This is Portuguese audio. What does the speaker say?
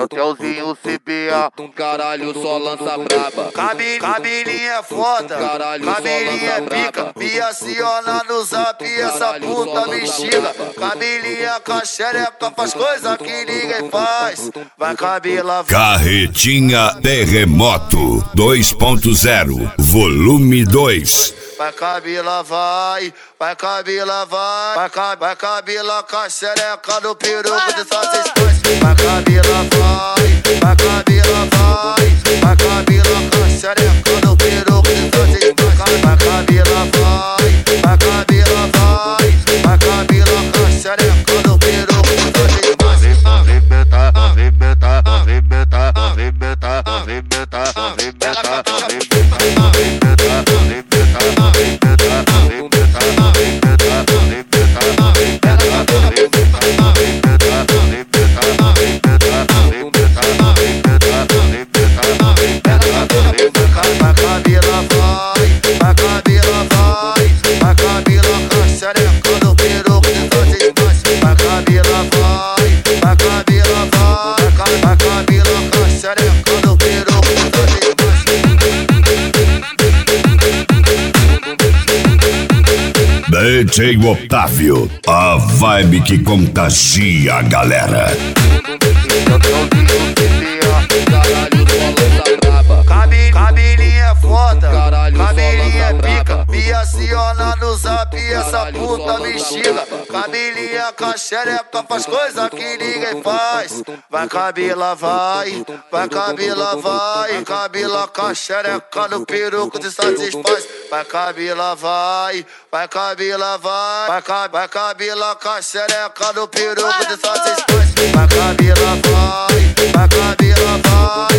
Cartelzinho CBA, caralho, só lança braba. Cabelinho é foda, cabelinho é pica. Me aciona no zap, essa puta me xinga. Cabelinho é caxereca, faz coisa que ninguém faz. Vai cabela, Carretinha Terremoto 2.0, volume 2. vai cabela, vai cabela, vai cabela, caxereca no peruco de só vocês faz. Vai cabela, vai cabela, vai cabela, caxereca no peruco de só vocês faz. Vai cabela, vai cabela, vai cabela, caxereca no peruco de só vocês faz. arrebenta, arrebenta, arrebenta, arrebenta, arrebenta, DJ Otávio, a vibe que contagia a galera. Cabelinho é foda, cabelinho é pica. Me aciona no zap, essa puta me xinga. Cabelinho é caxereca, faz coisa que ninguém faz. Vai cabela, vai cabela, vai cabela, caxereca no peruco de satisfaz. Vai cabela, vai cabela, vai cabela, caxereca no peruco de satisfaz. Vai cabela, vai cabela, vai